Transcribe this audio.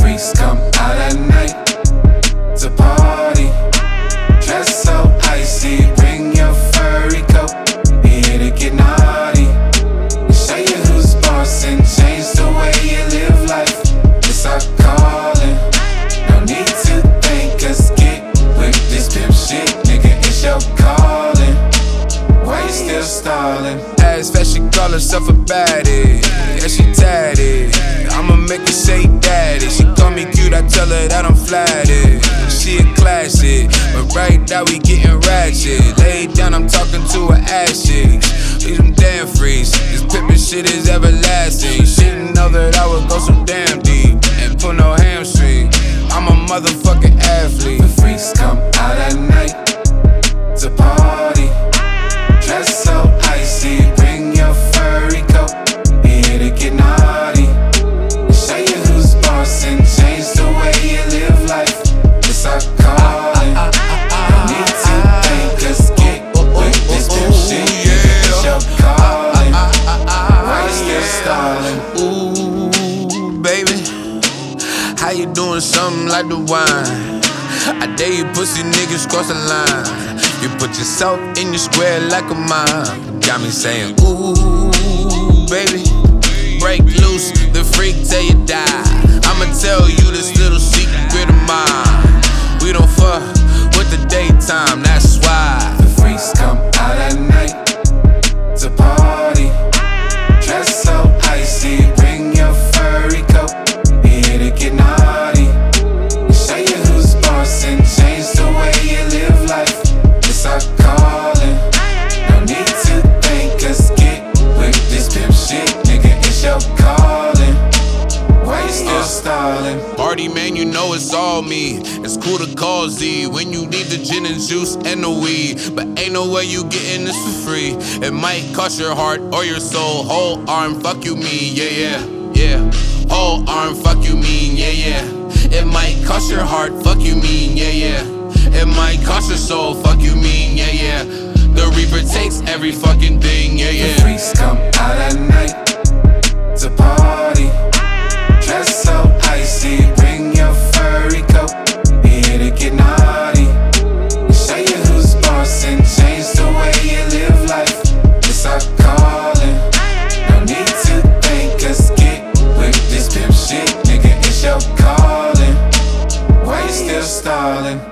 freaks come out at night to party. Dress so icy, bring your furry coat. We here to get naughty and show you who's boss and change the way you live life. It's our calling. No need to think us, get with this pimp shit, nigga. It's your calling. Why you still stalling? Ass fat, she call herself a baddie. Yeah, she tatted. I'ma make her say daddy. She call me cute, I tell her that I'm flattered. She a classic, but right now we getting ratchet. Laid down, I'm talking to her ass cheeks. Leave them damn freaks. This pimpin' shit is everlasting. She didn't know that I would go so damn deep and pull no hamstring. I'm a motherfucking athlete. The freaks come out at night to party. Dress so icy, bring your furry coat. We here to get naughty and show you who's boss and change the way you live life. It's our calling. No need to think us, get with this pimp shit. It's your calling. Why you still stalling? Ooh, baby, how you doing something like the wine? I dare you pussy niggas cross the line. You put yourself in your square like a mime. Got me saying, ooh, baby, break loose, the freak till you die. I'ma tell you this little secret of mine. We don't fuck with the daytime, that's why. The freaks come out at night to party. Dress so icy, bring your furry coat. We here to get naughty and show you who's boss and change the way you live life. It's our calling. No need to think us, get with this pimp shit, nigga. It's your calling. Why you still stalling? Party man, you know it's all me. It's cool to call Z when you need the gin and juice and the weed. But ain't no way you getting this for free. It might cost your heart or your soul. Whole arm, fuck you mean, yeah, yeah, yeah. Whole arm, fuck you mean, yeah, yeah. It might cost your heart, fuck you mean, yeah, yeah. It might cost your soul, fuck you mean, yeah, yeah. The Reaper takes every fucking thing, yeah, yeah. The freaks come out at night to party. Dress so icy, bring your furry coat. We here to get naughty and show you who's boss and change the way you live life. It's our calling. No need to think us, get with this pimp shit, nigga. It's your calling. Why you still stalling?